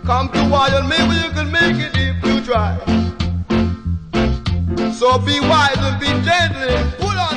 come to wild, maybe you can make it if you try. So be wise and be gentle and put on